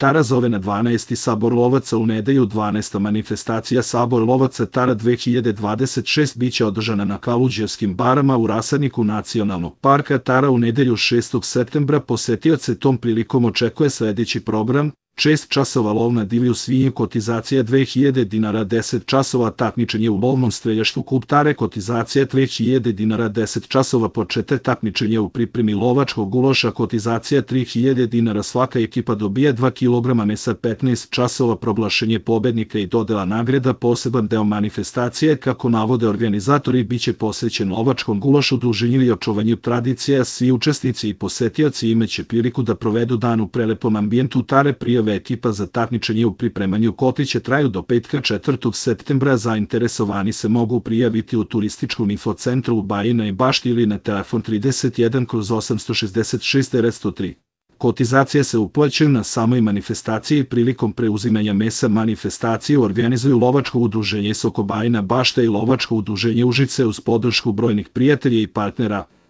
Tara zove na 12. Sabor lovaca u nedelju. 12. manifestacija Sabor lovaca Tara 2026 biće održana na Kaluđerskim barama u rasadniku Nacionalnog parka Tara u nedelju 6. septembra. Posetioce tom prilikom očekuje sledeći program: 6 časova lov na divlju svinju, kotizacija 2000 dinara, 10 časova takmičenje u lovnom streljaštvu Klub Tare, kotizacija 3000 dinara, 10 časova početak takmičenja u pripremi lovačkog guloša, kotizacija 3000 dinara, svaka ekipa dobija 2 kg mesa, 15 časova proglašenje pobednika i dodela nagrada. Poseban deo manifestacije, kako navode organizatori, biće posvećen lovačkom gulošu, druženju i očuvanju tradicija. Svi učesnici i posetioci imaće priliku da provedu dan u prelepom ambijentu Tare. Prijave ekipa za takmičenje u pripremanju kotića traju do petka 4. septembra. Zainteresovani se mogu prijaviti u turističkom infocentru u Bajinoj Bašti ili na telefon 31/866-103. Kotizacije se uplaćuju na samoj manifestaciji. Prilikom preuzimanja mesa manifestaciju organizuju lovačko udruženje Soko Bajina Bašta i lovačko udruženje Užice uz podršku brojnih prijatelja i partnera.